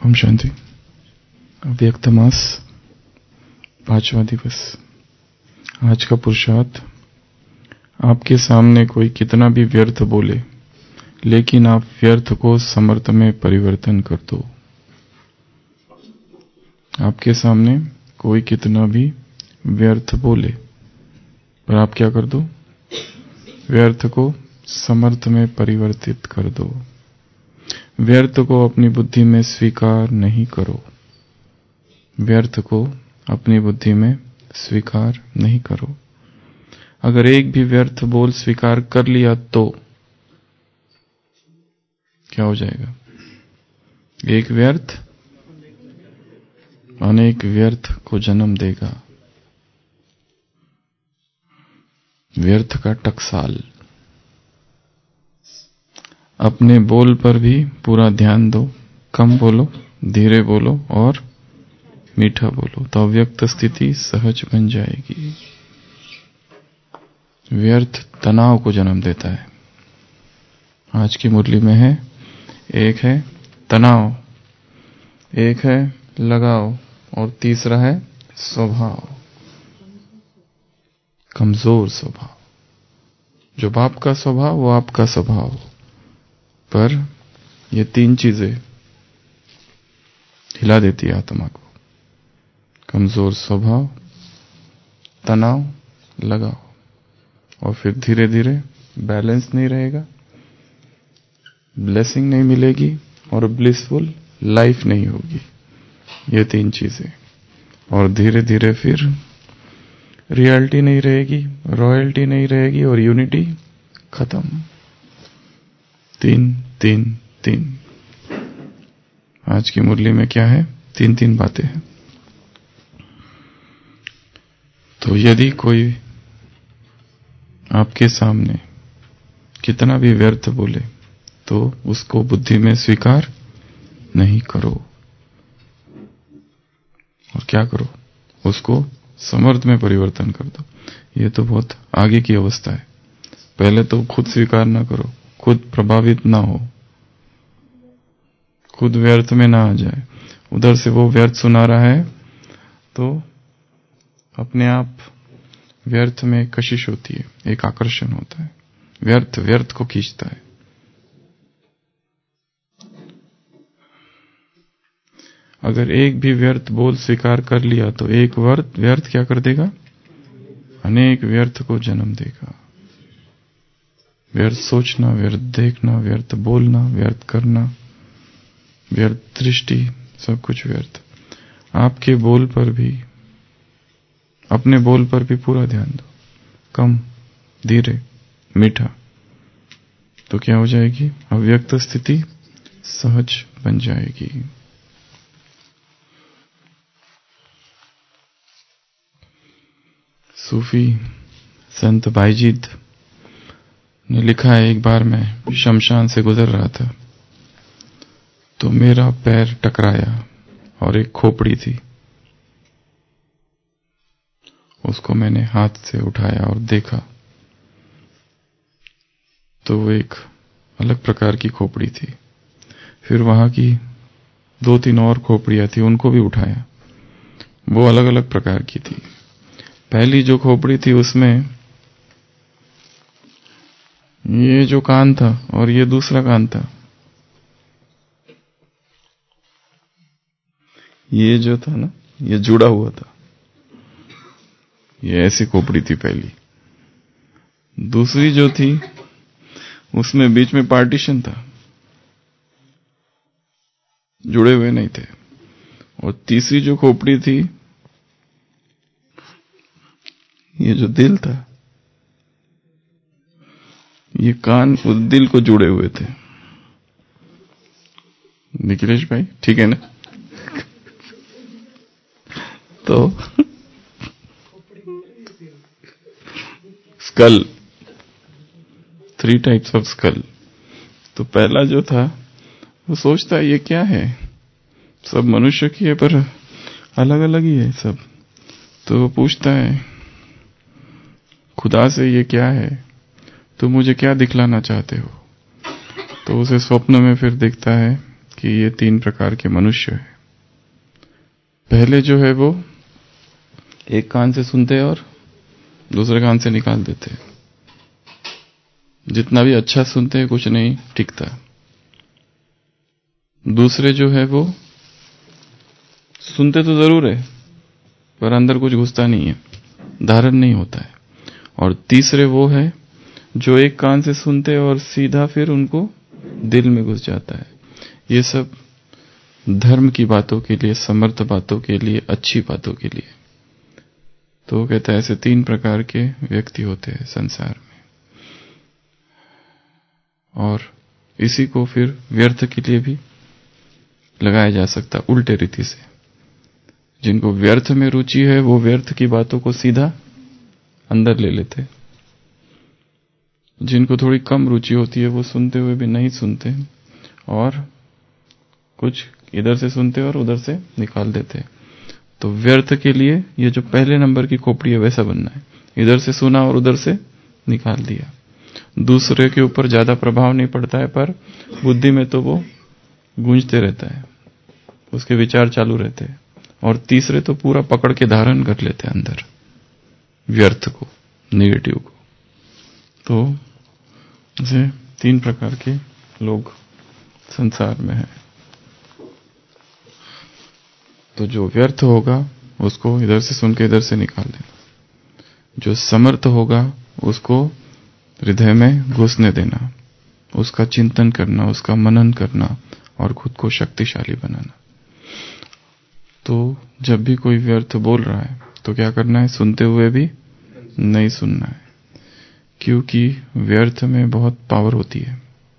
ओम शांति। अव्यक्त मास 5वां दिवस। आज का पुरुषार्थ, आपके सामने कोई कितना भी व्यर्थ बोले, लेकिन आप व्यर्थ को समर्थ में परिवर्तन कर दो। आपके सामने कोई कितना भी व्यर्थ बोले, पर आप क्या कर दो? व्यर्थ को समर्थ में परिवर्तित कर दो। व्यर्थ को अपनी बुद्धि में स्वीकार नहीं करो। व्यर्थ को अपनी बुद्धि में स्वीकार नहीं करो। अगर एक भी व्यर्थ बोल स्वीकार कर लिया तो क्या हो जाएगा? एक व्यर्थ अनेक व्यर्थ को जन्म देगा। व्यर्थ का टकसाल। अपने बोल पर भी पूरा ध्यान दो। कम बोलो, धीरे बोलो और मीठा बोलो, तो अव्यक्त स्थिति सहज बन जाएगी। व्यर्थ तनाव को जन्म देता है। आज की मुरली में है, एक है तनाव, एक है लगाव और तीसरा है स्वभाव, कमजोर स्वभाव। जो बाप का स्वभाव वो आपका स्वभाव, पर ये तीन चीजें हिला देती है आत्मा को। कमजोर स्वभाव, तनाव, लगाव, और फिर धीरे धीरे बैलेंस नहीं रहेगा, ब्लेसिंग नहीं मिलेगी और ब्लिसफुल लाइफ नहीं होगी। ये तीन चीजें, और धीरे धीरे फिर रियलिटी नहीं रहेगी, रॉयल्टी नहीं रहेगी और यूनिटी खत्म। तीन तीन तीन। आज की मुरली में क्या है? तीन तीन बातें हैं। तो यदि कोई आपके सामने कितना भी व्यर्थ बोले, तो उसको बुद्धि में स्वीकार नहीं करो। और क्या करो? उसको समर्थ में परिवर्तन कर दो। ये तो बहुत आगे की अवस्था है। पहले तो खुद स्वीकार ना करो, खुद प्रभावित ना हो, खुद व्यर्थ में ना आ जाए। उधर से वो व्यर्थ सुना रहा है तो अपने आप व्यर्थ में कशिश होती है, एक आकर्षण होता है। व्यर्थ व्यर्थ को खींचता है। अगर एक भी व्यर्थ बोल स्वीकार कर लिया तो एक व्यर्थ क्या कर देगा? अनेक व्यर्थ को जन्म देगा। व्यर्थ सोचना, व्यर्थ देखना, व्यर्थ बोलना, व्यर्थ करना, व्यर्थ दृष्टि, सब कुछ व्यर्थ। आपके बोल पर भी, अपने बोल पर भी पूरा ध्यान दो। कम, धीरे, मीठा, तो क्या हो जाएगी? अव्यक्त स्थिति सहज बन जाएगी। सूफी संत बाईजीद ने लिखा है, एक बार मैं शमशान से गुजर रहा था तो मेरा पैर टकराया और एक खोपड़ी थी। उसको मैंने हाथ से उठाया और देखा तो वो एक अलग प्रकार की खोपड़ी थी। फिर वहां की 2-3 और खोपड़ियां थी, उनको भी उठाया, वो अलग अलग प्रकार की थी। पहली जो खोपड़ी थी उसमें ये जो कान था और ये दूसरा कान था। ये जो था ना, ये जुड़ा हुआ था। ये ऐसी खोपड़ी थी पहली। दूसरी जो थी उसमें बीच में पार्टीशन था, जुड़े हुए नहीं थे। और तीसरी जो खोपड़ी थी, ये जो दिल था, ये कान उस दिल को जुड़े हुए थे। निखिलेश भाई ठीक है ना? तो स्कल, 3 टाइप्स ऑफ स्कल। तो पहला जो था वो सोचता है ये क्या है, सब मनुष्य की है पर अलग अलग ही है सब। तो वो पूछता है खुदा से, ये क्या है, तुम मुझे क्या दिखलाना चाहते हो? तो उसे स्वप्न में फिर दिखता है कि ये 3 प्रकार के मनुष्य हैं। पहले जो है वो एक कान से सुनते और दूसरे कान से निकाल देते। जितना भी अच्छा सुनते हैं कुछ नहीं टिकता। दूसरे जो है वो सुनते तो जरूर है पर अंदर कुछ घुसता नहीं है, धारण नहीं होता है। और तीसरे वो है जो एक कान से सुनते हैं और सीधा फिर उनको दिल में घुस जाता है। ये सब धर्म की बातों के लिए, समर्थ बातों के लिए, अच्छी बातों के लिए। तो वो कहता है ऐसे 3 प्रकार के व्यक्ति होते हैं संसार में। और इसी को फिर व्यर्थ के लिए भी लगाया जा सकता उल्टे रीति से। जिनको व्यर्थ में रुचि है वो व्यर्थ की बातों को सीधा अंदर ले लेते। जिनको थोड़ी कम रुचि होती है वो सुनते हुए भी नहीं सुनते और कुछ इधर से सुनते और उधर से निकाल देते। तो व्यर्थ के लिए ये जो पहले नंबर की खोपड़ी है वैसा बनना है। इधर से सुना और उधर से निकाल दिया। दूसरे के ऊपर ज्यादा प्रभाव नहीं पड़ता है पर बुद्धि में तो वो गूंजते रहता है, उसके विचार चालू रहते हैं। और तीसरे तो पूरा पकड़ के धारण कर लेते हैं अंदर व्यर्थ को, नेगेटिव को। तो ऐसे 3 प्रकार के लोग संसार में हैं। तो जो व्यर्थ होगा उसको इधर से सुन के इधर से निकाल देना, जो समर्थ होगा उसको हृदय में घुसने देना, उसका चिंतन करना, उसका मनन करना और खुद को शक्तिशाली बनाना। तो जब भी कोई व्यर्थ बोल रहा है तो क्या करना है? सुनते हुए भी नहीं सुनना है, क्योंकि व्यर्थ में बहुत पावर होती है,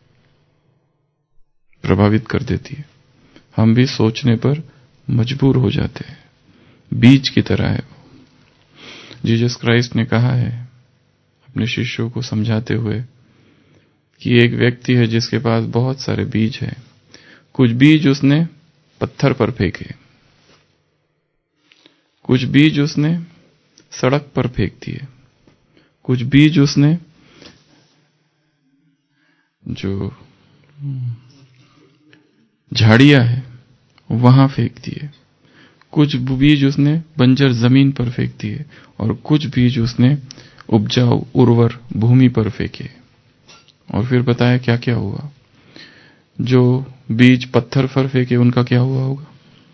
प्रभावित कर देती है। हम भी सोचने पर मजबूर हो जाते हैं। बीज की तरह है वो। जीसस क्राइस्ट ने कहा है अपने शिष्यों को समझाते हुए कि एक व्यक्ति है जिसके पास बहुत सारे बीज हैं। कुछ बीज उसने पत्थर पर फेंके, कुछ बीज उसने सड़क पर फेंक दिए, कुछ बीज उसने जो झाड़ियां है वहां फेंक दिए, कुछ बीज उसने बंजर जमीन पर फेंक दिए और कुछ बीज उसने उपजाऊ उर्वर भूमि पर फेंके। और फिर बताया क्या क्या हुआ। जो बीज पत्थर पर फेंके उनका क्या हुआ होगा?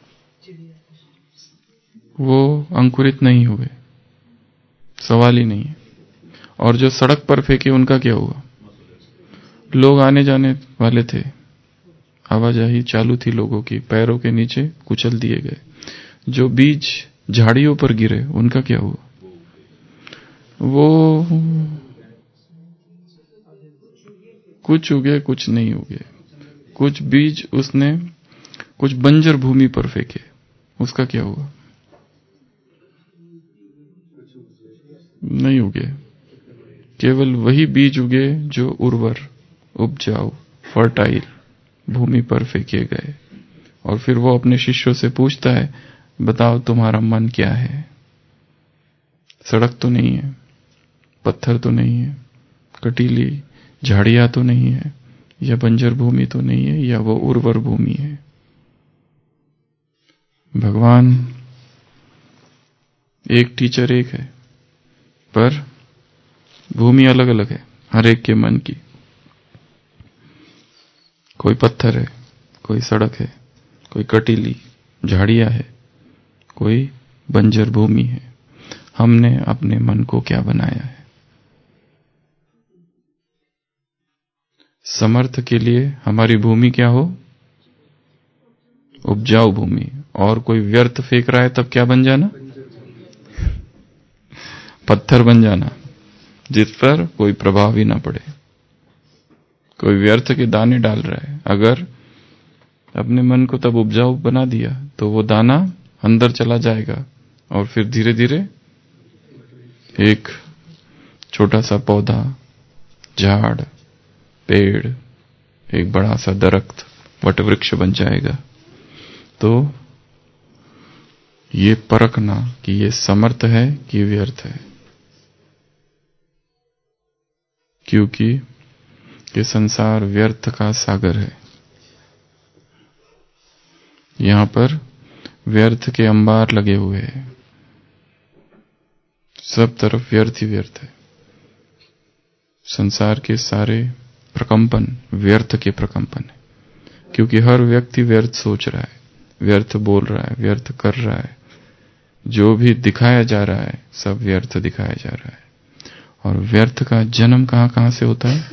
वो अंकुरित नहीं हुए, सवाल ही नहीं है। और जो सड़क पर फेंके उनका क्या हुआ? लोग आने जाने वाले थे, आवाजाही चालू थी लोगों की, पैरों के नीचे कुचल दिए गए। जो बीज झाड़ियों पर गिरे उनका क्या हुआ? वो कुछ उगे कुछ नहीं उगे। कुछ बीज उसने कुछ बंजर भूमि पर फेंके, उसका क्या हुआ? नहीं उगे। केवल वही बीज उगे जो उर्वर, उपजाऊ, फर्टाइल भूमि पर फेंके गए। और फिर वो अपने शिष्यों से पूछता है, बताओ तुम्हारा मन क्या है? सड़क तो नहीं है, पत्थर तो नहीं है, कटीली झाड़ियां तो नहीं है, या बंजर भूमि तो नहीं है, या वो उर्वर भूमि है। भगवान एक टीचर एक है पर भूमि अलग अलग है हर एक के मन की। कोई पत्थर है, कोई सड़क है, कोई कटीली झाड़ियां है, कोई बंजर भूमि है। हमने अपने मन को क्या बनाया है? समर्थ के लिए हमारी भूमि क्या हो? उपजाऊ भूमि। और कोई व्यर्थ फेंक रहा है तब क्या बन जाना? पत्थर बन जाना, जिस पर कोई प्रभाव ही ना पड़े। कोई व्यर्थ के दाने डाल रहा है, अगर अपने मन को तब उपजाऊ बना दिया तो वो दाना अंदर चला जाएगा और फिर धीरे धीरे एक छोटा सा पौधा, झाड़, पेड़, एक बड़ा सा दरख्त, वटवृक्ष बन जाएगा। तो ये परखना कि ये समर्थ है कि व्यर्थ है, क्योंकि ये संसार व्यर्थ का सागर है। यहां पर व्यर्थ के अंबार लगे हुए हैं, सब तरफ व्यर्थ ही व्यर्थ है। संसार के सारे प्रकंपन व्यर्थ के प्रकंपन है, क्योंकि हर व्यक्ति व्यर्थ सोच रहा है, व्यर्थ बोल रहा है, व्यर्थ कर रहा है। जो भी दिखाया जा रहा है सब व्यर्थ दिखाया जा रहा है। और व्यर्थ का जन्म कहां कहां से होता है?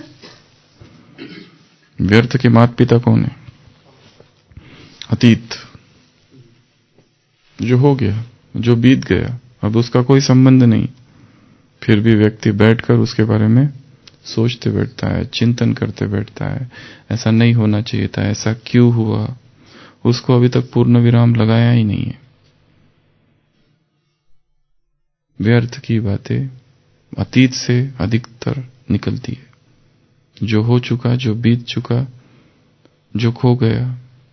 व्यर्थ के माता पिता कौन है? अतीत, जो हो गया, जो बीत गया, अब उसका कोई संबंध नहीं, फिर भी व्यक्ति बैठकर उसके बारे में सोचते बैठता है, चिंतन करते बैठता है, ऐसा नहीं होना चाहिए था, ऐसा क्यों हुआ। उसको अभी तक पूर्ण विराम लगाया ही नहीं है। व्यर्थ की बातें अतीत से अधिकतर निकलती है। जो हो चुका, जो बीत चुका, जो खो गया,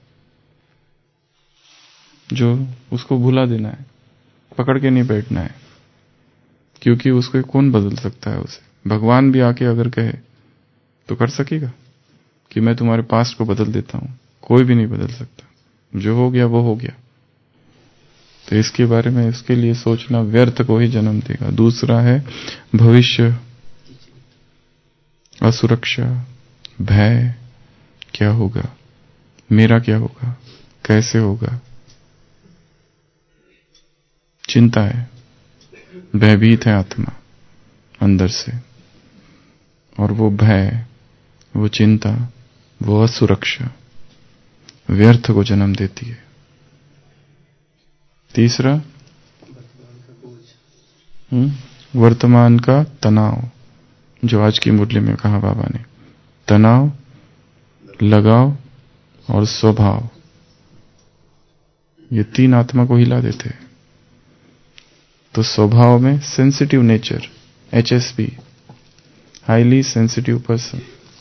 जो उसको भुला देना है, पकड़ के नहीं बैठना है, क्योंकि उसको कौन बदल सकता है? उसे भगवान भी आके अगर कहे तो कर सकेगा कि मैं तुम्हारे पास्ट को बदल देता हूं? कोई भी नहीं बदल सकता। जो हो गया वो हो गया। तो इसके बारे में, इसके लिए सोचना व्यर्थ को ही जन्म देगा। दूसरा है भविष्य, असुरक्षा, भय, क्या होगा, मेरा क्या होगा, कैसे होगा, चिंता है, भयभीत है आत्मा अंदर से। और वो भय, वो चिंता, वो असुरक्षा व्यर्थ को जन्म देती है। तीसरा वर्तमान का तनाव, जो आज की मुरली में कहा बाबा ने, तनाव, लगाव और स्वभाव, ये तीन आत्मा को हिला देते हैं। तो स्वभाव में sensitive nature, HSP, highly sensitive person.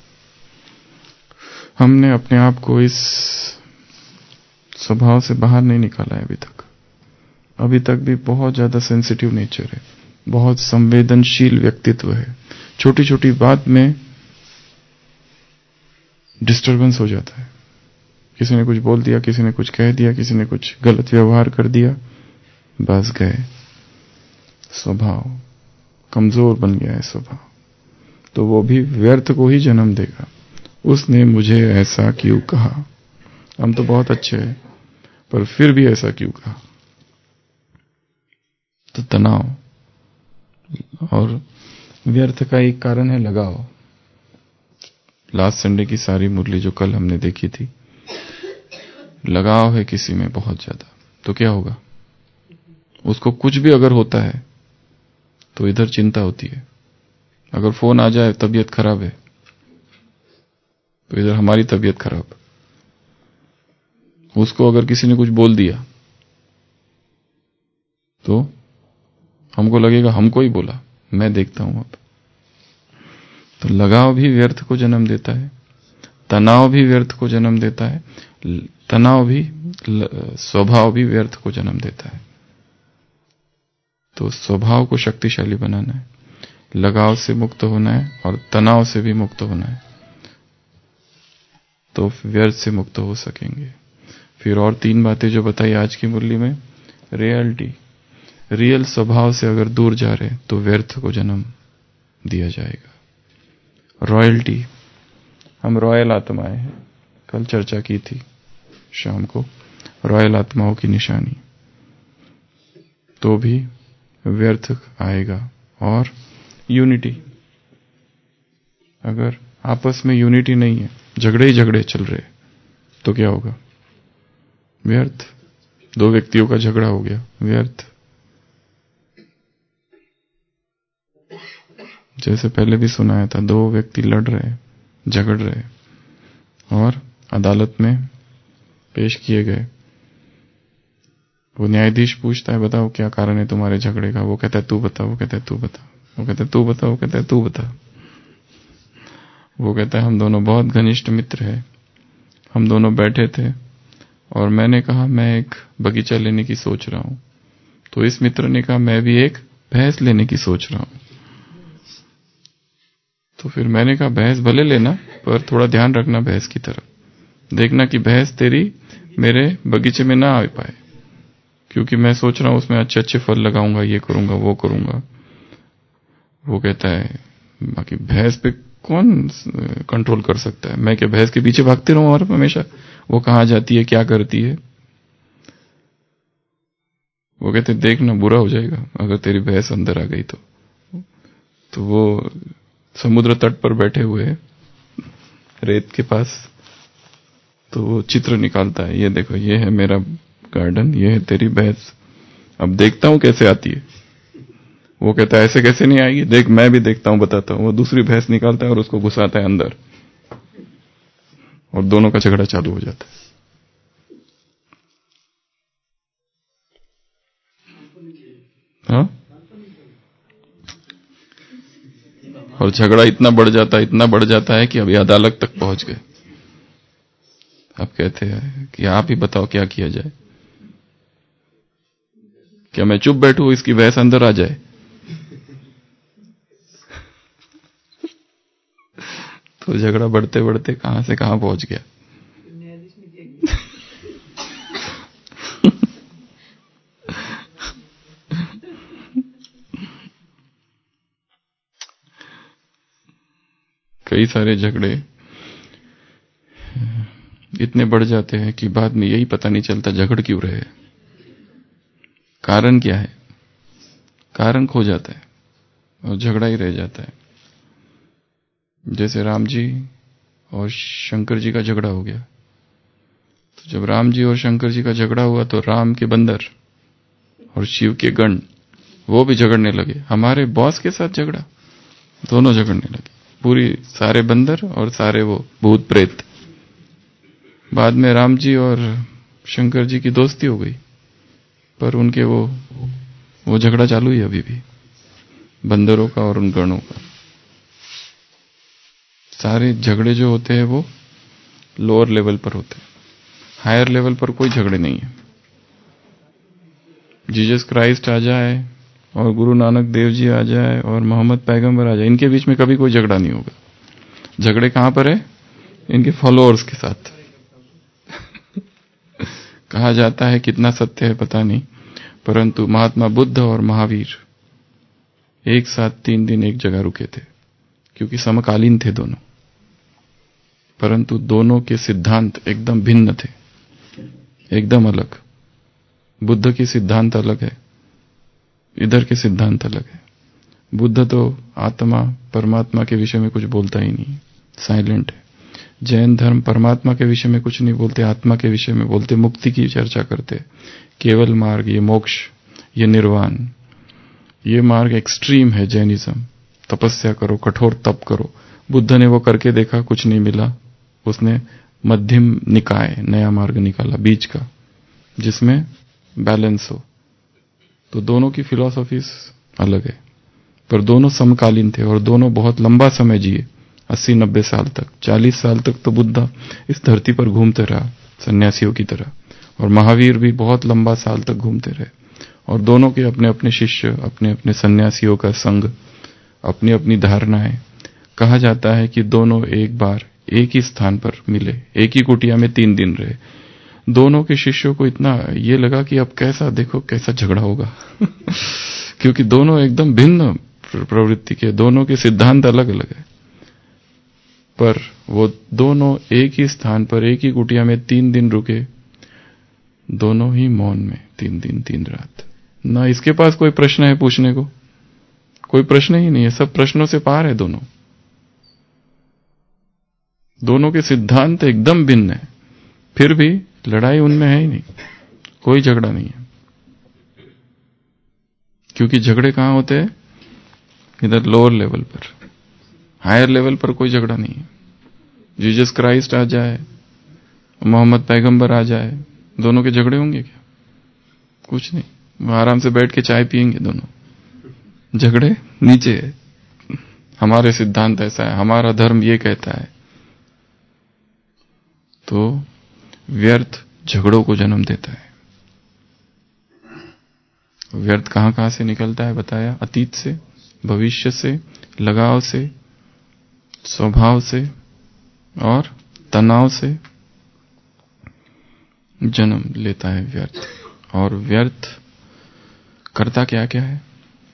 हमने अपने आप को इस स्वभाव से बाहर नहीं निकाला है अभी तक भी बहुत ज्यादा सेंसिटिव नेचर है, बहुत संवेदनशील व्यक्तित्व है। छोटी छोटी बात में डिस्टरबेंस हो जाता है। किसी ने कुछ बोल दिया, किसी ने कुछ कह दिया, किसी ने कुछ गलत व्यवहार कर दिया, बस गए। स्वभाव कमजोर बन गया है स्वभाव, तो वो भी व्यर्थ को ही जन्म देगा। उसने मुझे ऐसा क्यों कहा, हम तो बहुत अच्छे हैं पर फिर भी ऐसा क्यों कहा। तो तनाव, और व्यर्थ का एक कारण है लगाव। लास्ट संडे की सारी मुरली जो कल हमने देखी थी, लगाव है किसी में बहुत ज्यादा, तो क्या होगा? उसको कुछ भी अगर होता है तो इधर चिंता होती है। अगर फोन आ जाए, तबीयत खराब है, तो इधर हमारी तबीयत खराब। उसको अगर किसी ने कुछ बोल दिया तो हमको लगेगा हमको ही बोला, मैं देखता हूं अब। तो लगाव भी व्यर्थ को जन्म देता है, तनाव भी व्यर्थ को जन्म देता है, तनाव भी, स्वभाव भी व्यर्थ को जन्म देता है। तो स्वभाव को शक्तिशाली बनाना है, लगाव से मुक्त होना है और तनाव से भी मुक्त होना है, तो व्यर्थ से मुक्त हो सकेंगे। फिर और तीन बातें जो बताई आज की मुरली में, रियलिटी, रियल स्वभाव से अगर दूर जा रहे तो व्यर्थ को जन्म दिया जाएगा। रॉयल्टी, हम रॉयल आत्माएं हैं, कल चर्चा की थी शाम को, रॉयल आत्माओं की निशानी, तो भी व्यर्थ आएगा। और यूनिटी, अगर आपस में यूनिटी नहीं है, झगड़े ही झगड़े चल रहे, तो क्या होगा? व्यर्थ। दो व्यक्तियों का झगड़ा हो गया, व्यर्थ। जैसे पहले भी सुनाया था, दो व्यक्ति लड़ रहे, झगड़ रहे और अदालत में पेश किए गए। वो न्यायाधीश पूछता है, बताओ क्या कारण है तुम्हारे झगड़े का? वो कहता है तू बता, वो कहता है तू बता, वो कहता है तू बता, वो कहता है तू बता। वो कहता है हम दोनों बहुत घनिष्ठ मित्र हैं, हम दोनों बैठे थे और मैंने कहा मैं एक बगीचा लेने की सोच रहा हूं, तो इस मित्र ने कहा मैं भी एक भैंस लेने की सोच रहा हूं। तो फिर मैंने कहा भैंस भले लेना, पर थोड़ा ध्यान रखना भैंस की तरफ, देखना कि भैंस तेरी मेरे बगीचे में ना आ पाए, क्योंकि मैं सोच रहा हूं उसमें अच्छे अच्छे फल लगाऊंगा, ये करूंगा वो करूंगा। वो कहता है बाकी भैंस पे कौन कंट्रोल कर सकता है? मैं क्या भैंस के पीछे भागते रहूं और हमेशा? वो कहां जाती है, क्या करती है? वो कहते देखना बुरा हो जाएगा अगर तेरी भैंस अंदर आ गई तो वो समुद्र तट पर बैठे हुए हैं रेत के पास, तो वो चित्र निकालता है, ये देखो ये है मेरा गार्डन, ये है तेरी भैंस, अब देखता हूं कैसे आती है। वो कहता है ऐसे कैसे नहीं आएगी, देख मैं भी देखता हूं, बताता हूं। वो दूसरी भैंस निकालता है और उसको घुसाता है अंदर, और दोनों का झगड़ा चालू हो जाता है। हाँ, और झगड़ा इतना बढ़ जाता है कि अभी अदालत तक पहुंच गए। अब कहते हैं कि आप ही बताओ क्या किया जाए, क्या मैं चुप बैठूं, इसकी भैंस अंदर आ जाए? तो झगड़ा बढ़ते बढ़ते कहां से कहां पहुंच गया। कई सारे झगड़े इतने बढ़ जाते हैं कि बाद में यही पता नहीं चलता झगड़ क्यों रहे, कारण क्या है। कारण खो जाता है और झगड़ा ही रह जाता है। जैसे राम जी और शंकर जी का झगड़ा हो गया, तो जब राम जी और शंकर जी का झगड़ा हुआ तो राम के बंदर और शिव के गण वो भी झगड़ने लगे। हमारे बॉस के साथ झगड़ा, दोनों झगड़ने लगे, पूरी सारे बंदर और सारे वो भूत प्रेत। बाद में राम जी और शंकर जी की दोस्ती हो गई, पर उनके वो झगड़ा चालू ही अभी भी, बंदरों का और उन गणों का। सारे झगड़े जो होते हैं वो लोअर लेवल पर होते हैं, हायर लेवल पर कोई झगड़े नहीं है। जीसस क्राइस्ट आ जाए और गुरु नानक देव जी आ जाए और मोहम्मद पैगंबर आ जाए, इनके बीच में कभी कोई झगड़ा नहीं होगा। झगड़े कहां पर है? इनके फॉलोअर्स के साथ। कहा जाता है, कितना सत्य है पता नहीं, परंतु महात्मा बुद्ध और महावीर एक साथ 3 दिन एक जगह रुके थे, क्योंकि समकालीन थे दोनों, परंतु दोनों के सिद्धांत एकदम भिन्न थे, एकदम अलग। बुद्ध की सिद्धांत अलग है, इधर के सिद्धांत अलग है। बुद्ध तो आत्मा परमात्मा के विषय में कुछ बोलता ही नहीं, साइलेंट है। जैन धर्म परमात्मा के विषय में कुछ नहीं बोलते, आत्मा के विषय में बोलते, मुक्ति की चर्चा करते, केवल मार्ग, ये मोक्ष, ये निर्वाण, ये मार्ग एक्सट्रीम है जैनिज्म। तपस्या करो, कठोर तप करो। बुद्ध ने वो करके देखा, कुछ नहीं मिला, उसने मध्यम निकाय नया मार्ग निकाला, बीच का, जिसमें बैलेंस हो। तो दोनों की फिलॉसफीज अलग है, पर दोनों समकालीन थे और दोनों बहुत लंबा समय जिए, 80-90 साल तक। 40 साल तक तो बुद्ध इस धरती पर घूमते रहा सन्यासियों की तरह, और महावीर भी बहुत लंबा साल तक घूमते रहे। और दोनों के अपने अपने शिष्य, अपने अपने सन्यासियों का संग, अपनी अपनी धारणाएं। कहा जाता है कि दोनों एक बार एक ही स्थान पर मिले, एक ही कुटिया में 3 दिन रहे। दोनों के शिष्यों को इतना ये लगा कि अब कैसा, देखो कैसा झगड़ा होगा क्योंकि दोनों एकदम भिन्न प्रवृत्ति के, दोनों के सिद्धांत अलग अलग है, पर वो दोनों एक ही स्थान पर एक ही कुटिया में 3 दिन रुके, दोनों ही मौन में 3 दिन 3 रात। ना इसके पास कोई प्रश्न है पूछने को, कोई प्रश्न ही नहीं है, सब प्रश्नों से पार है दोनों। दोनों के सिद्धांत एकदम भिन्न है, फिर भी लड़ाई उनमें है ही नहीं, कोई झगड़ा नहीं है। क्योंकि झगड़े कहां होते हैं? इधर लोअर लेवल पर। हायर लेवल पर कोई झगड़ा नहीं है। जीसस क्राइस्ट आ जाए, मोहम्मद पैगंबर आ जाए, दोनों के झगड़े होंगे क्या? कुछ नहीं, वो आराम से बैठ के चाय पियेंगे दोनों। झगड़े नीचे है, हमारे सिद्धांत ऐसा है, हमारा धर्म ये कहता है। तो व्यर्थ झगड़ों को जन्म देता है। व्यर्थ कहां से निकलता है बताया? अतीत से, भविष्य से, लगाव से, स्वभाव से और तनाव से। जन्म लेता है व्यर्थ। और व्यर्थ करता क्या क्या है?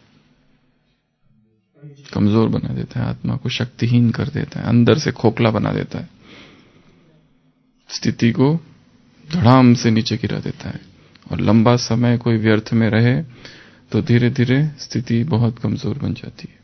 कमजोर बना देता है, आत्मा को शक्तिहीन कर देता है, अंदर से खोखला बना देता है, स्थिति को धड़ाम से नीचे गिरा देता है। और लंबा समय कोई व्यर्थ में रहे तो धीरे धीरे स्थिति बहुत कमजोर बन जाती है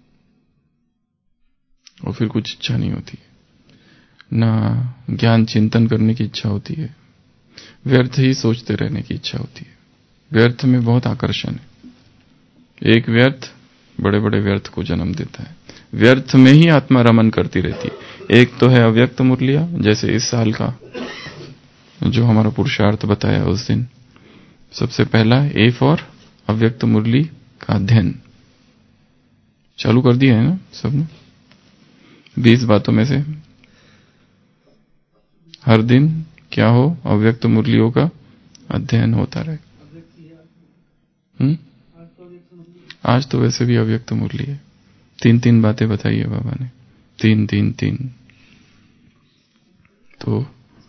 और फिर कुछ इच्छा नहीं होती है, ना ज्ञान चिंतन करने की इच्छा होती है, व्यर्थ ही सोचते रहने की इच्छा होती है। व्यर्थ में बहुत आकर्षण है। एक व्यर्थ बड़े बड़े व्यर्थ को जन्म देता है। व्यर्थ में ही आत्मा रमन करती रहती है। एक तो है अव्यक्त मुरलिया, जैसे इस साल का जो हमारा पुरुषार्थ बताया उस दिन, सबसे पहला ए फॉर अव्यक्त मुरली का अध्ययन चालू कर दिया है ना सबने। 20 बातों में से हर दिन क्या हो, अव्यक्त मुरलियों का अध्ययन होता रहे। आज तो वैसे भी अव्यक्त मुरली है। 3 बातें बताई है बाबा ने, 3 तो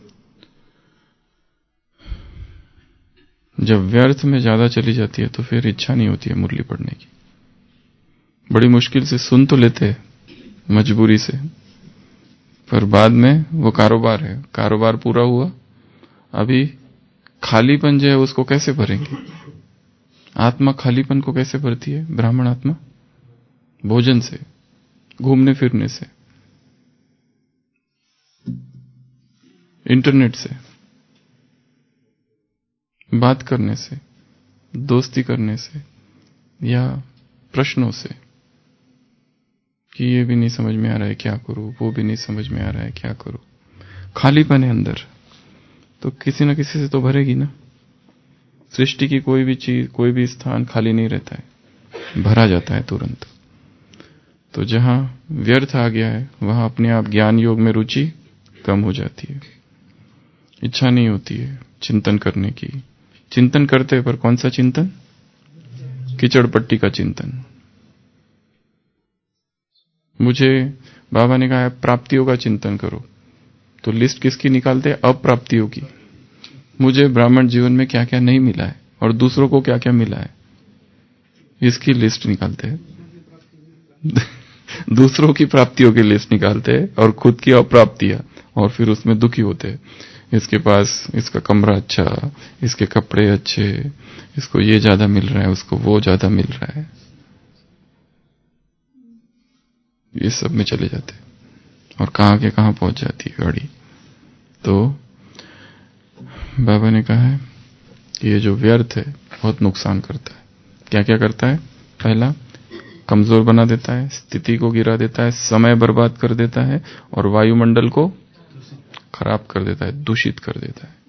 जब व्यर्थ में ज्यादा चली जाती है तो फिर इच्छा नहीं होती है मुरली पढ़ने की। बड़ी मुश्किल से सुन तो लेते हैं मजबूरी से, पर बाद में वो कारोबार है, कारोबार पूरा हुआ, अभी खालीपन जो है उसको कैसे भरेंगे? आत्मा खालीपन को कैसे भरती है? ब्राह्मण आत्मा भोजन से, घूमने फिरने से, इंटरनेट से, बात करने से, दोस्ती करने से, या प्रश्नों से कि ये भी नहीं समझ में आ रहा है क्या करूं, वो भी नहीं समझ में आ रहा है क्या करूं। खालीपन है अंदर, तो किसी न किसी से तो भरेगी ना। सृष्टि की कोई भी चीज, कोई भी स्थान खाली नहीं रहता है, भरा जाता है तुरंत। तो जहां व्यर्थ आ गया है वहां अपने आप ज्ञान योग में रुचि कम हो जाती है, इच्छा नहीं होती है चिंतन करने की। चिंतन करते पर कौन सा चिंतन? कीचड़ पट्टी का चिंतन। मुझे बाबा ने कहा है प्राप्तियों का चिंतन करो, तो लिस्ट किसकी निकालते हैं? अप्राप्तियों की। मुझे ब्राह्मण जीवन में क्या क्या नहीं मिला है और दूसरों को क्या क्या मिला है, इसकी लिस्ट निकालते हैं। दूसरों की प्राप्तियों की लिस्ट निकालते हैं और खुद की अप्राप्तियां, और फिर उसमें दुखी होते हैं। इसके पास इसका कमरा अच्छा, इसके कपड़े अच्छे, इसको ये ज्यादा मिल रहा है, उसको वो ज्यादा मिल रहा है, ये सब में चले जाते हैं और कहां के कहां पहुंच जाती है गाड़ी। तो बाबा ने कहा है कि ये जो व्यर्थ है बहुत नुकसान करता है। क्या क्या करता है? पहला, कमजोर बना देता है, स्थिति को गिरा देता है, समय बर्बाद कर देता है और वायुमंडल को खराब कर देता है, दूषित कर देता है।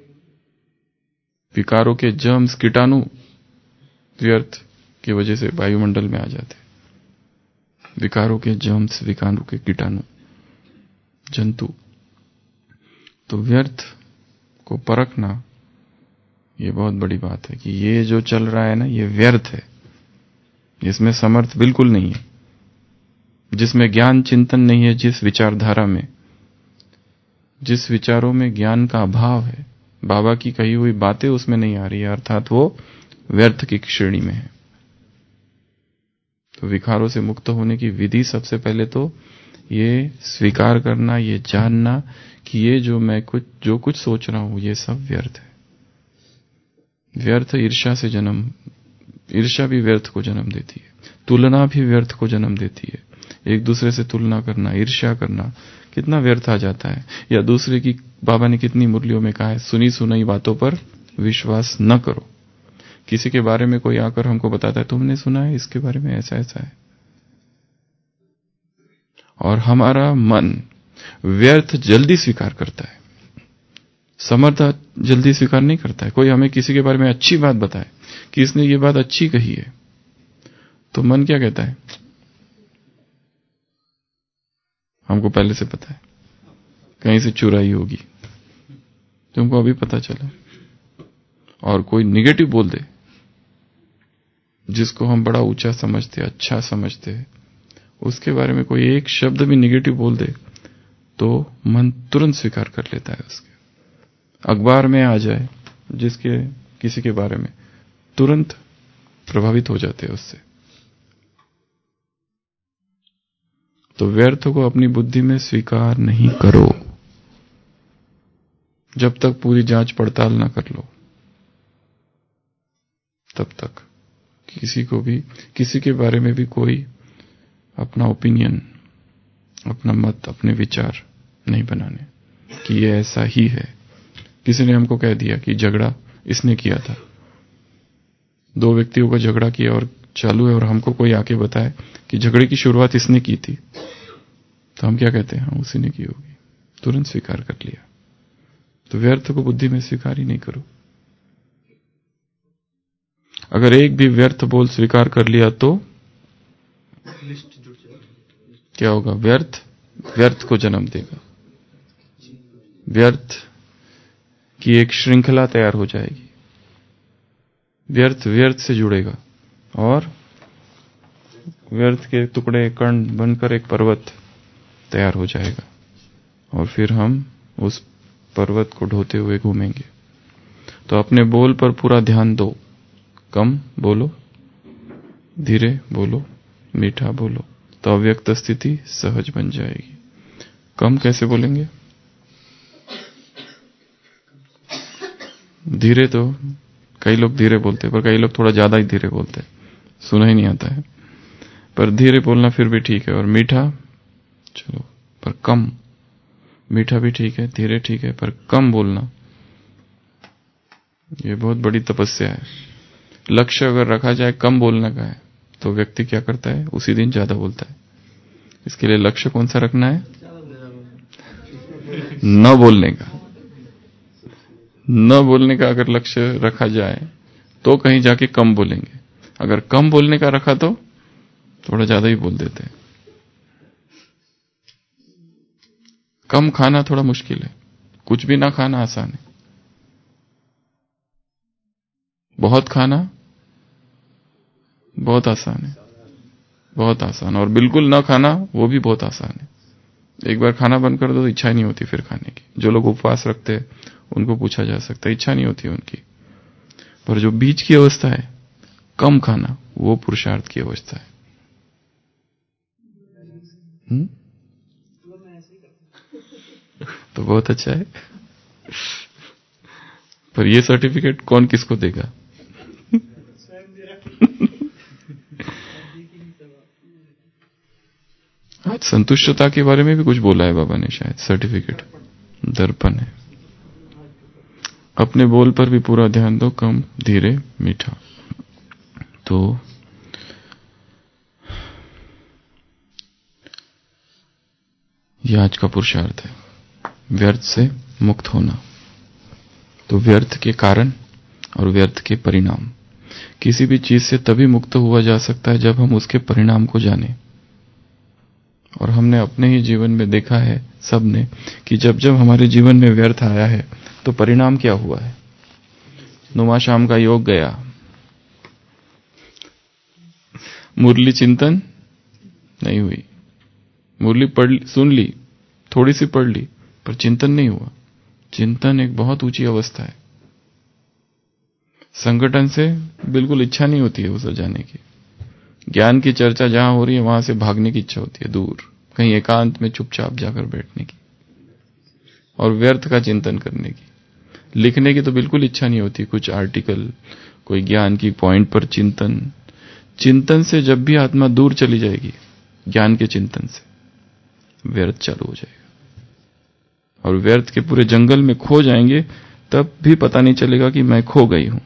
विकारों के जर्म्स, कीटाणु व्यर्थ की वजह से वायुमंडल में आ जाते हैं। विकारों के जर्म्स, विकारों के कीटाणु, जंतु। तो व्यर्थ को परखना ये बहुत बड़ी बात है कि ये जो चल रहा है ना, ये व्यर्थ है, इसमें समर्थ बिल्कुल नहीं है, जिसमें ज्ञान चिंतन नहीं है, जिस विचारधारा में, जिस विचारों में ज्ञान का अभाव है, बाबा की कही हुई बातें उसमें नहीं आ रही है, अर्थात वो व्यर्थ की श्रेणी में है। तो विकारों से मुक्त होने की विधि सबसे पहले तो ये स्वीकार करना, ये जानना कि ये जो कुछ सोच रहा हूं ये सब व्यर्थ है। व्यर्थ ईर्ष्या से जन्म, ईर्ष्या भी व्यर्थ को जन्म देती है, तुलना भी व्यर्थ को जन्म देती है। एक दूसरे से तुलना करना, ईर्ष्या करना, कितना व्यर्थ आ जाता है। या दूसरे की, बाबा ने कितनी मुरलियों में कहा है, सुनी सुनाई बातों पर विश्वास न करो। किसी के बारे में कोई आकर हमको बताता है, तुमने सुना है इसके बारे में ऐसा ऐसा है, और हमारा मन व्यर्थ जल्दी स्वीकार करता है, समर्थ जल्दी स्वीकार नहीं करता है। कोई हमें किसी के बारे में अच्छी बात बताए कि इसने ये बात अच्छी कही है, तो मन क्या कहता है? हमको पहले से पता है, कहीं से चुराई होगी, तुमको अभी पता चला। और कोई निगेटिव बोल दे, जिसको हम बड़ा ऊंचा समझते, अच्छा समझते, उसके बारे में कोई एक शब्द भी निगेटिव बोल दे तो मन तुरंत स्वीकार कर लेता है उसके। अखबार में आ जाए जिसके किसी के बारे में, तुरंत प्रभावित हो जाते हैं उससे। तो व्यर्थ को अपनी बुद्धि में स्वीकार नहीं करो जब तक पूरी जांच पड़ताल ना कर लो, तब तक किसी को भी, किसी के बारे में भी कोई अपना ओपिनियन, अपना मत, अपने विचार नहीं बनाने कि ये ऐसा ही है। किसी ने हमको कह दिया कि झगड़ा इसने किया था, दो व्यक्तियों का झगड़ा किया और चालू है, और हमको कोई आके बताए कि झगड़े की शुरुआत इसने की थी, तो हम क्या कहते हैं? हाँ, उसी ने की होगी, तुरंत स्वीकार कर लिया। तो व्यर्थ को बुद्धि में स्वीकार ही नहीं करो। अगर एक भी व्यर्थ बोल स्वीकार कर लिया तो क्या होगा? व्यर्थ व्यर्थ को जन्म देगा। व्यर्थ की एक श्रृंखला तैयार हो जाएगी, व्यर्थ व्यर्थ से जुड़ेगा और व्यर्थ के टुकड़े कण बनकर एक पर्वत तैयार हो जाएगा, और फिर हम उस पर्वत को ढोते हुए घूमेंगे। तो अपने बोल पर पूरा ध्यान दो। कम बोलो, धीरे बोलो, मीठा बोलो, तो अव्यक्त स्थिति सहज बन जाएगी। कम कैसे बोलेंगे? धीरे तो कई लोग धीरे बोलते हैं, पर कई लोग थोड़ा ज्यादा ही धीरे बोलते हैं, सुना ही नहीं आता है। पर धीरे बोलना फिर भी ठीक है, और मीठा चलो, पर कम। मीठा भी ठीक है, धीरे ठीक है, पर कम बोलना, ये बहुत बड़ी तपस्या है। लक्ष्य अगर रखा जाए कम बोलने का है, तो व्यक्ति क्या करता है? उसी दिन ज्यादा बोलता है। इसके लिए लक्ष्य कौन सा रखना है? न बोलने का। न बोलने का अगर लक्ष्य रखा जाए तो कहीं जाके कम बोलेंगे। अगर कम बोलने का रखा तो थोड़ा ज्यादा ही बोल देते हैं। कम खाना थोड़ा मुश्किल है, कुछ भी ना खाना आसान है। बहुत खाना बहुत आसान है, बहुत आसान। और बिल्कुल ना खाना वो भी बहुत आसान है। एक बार खाना बंद कर दो तो इच्छा नहीं होती फिर खाने की। जो लोग उपवास रखते हैं उनको पूछा जा सकता है, इच्छा नहीं होती उनकी। पर जो बीच की अवस्था है, कम खाना, वो पुरुषार्थ की अवस्था है। तो बहुत अच्छा है। पर ये सर्टिफिकेट कौन किसको देगा? आज संतुष्टता के बारे में भी कुछ बोला है बाबा ने, शायद सर्टिफिकेट दर्पण है। अपने बोल पर भी पूरा ध्यान दो, कम, धीरे, मीठा। तो ये आज का पुरुषार्थ है, व्यर्थ से मुक्त होना। तो व्यर्थ के कारण और व्यर्थ के परिणाम, किसी भी चीज से तभी मुक्त हुआ जा सकता है जब हम उसके परिणाम को जाने। और हमने अपने ही जीवन में देखा है सबने कि जब जब हमारे जीवन में व्यर्थ आया है तो परिणाम क्या हुआ है? नुमा शाम का योग गया, मुरली चिंतन नहीं हुई, मुरली पढ़ सुन ली, थोड़ी सी पढ़ ली, पर चिंतन नहीं हुआ। चिंतन एक बहुत ऊंची अवस्था है। संगठन से बिल्कुल इच्छा नहीं होती है उसे जाने की। ज्ञान की चर्चा जहां हो रही है वहां से भागने की इच्छा होती है, दूर कहीं एकांत में चुपचाप जाकर बैठने की और व्यर्थ का चिंतन करने की। लिखने की तो बिल्कुल इच्छा नहीं होती, कुछ आर्टिकल, कोई ज्ञान की पॉइंट पर चिंतन। चिंतन से जब भी आत्मा दूर चली जाएगी, ज्ञान के चिंतन से, व्यर्थ चालू हो जाएगा। और व्यर्थ के पूरे जंगल में खो जाएंगे, तब भी पता नहीं चलेगा कि मैं खो गई हूं।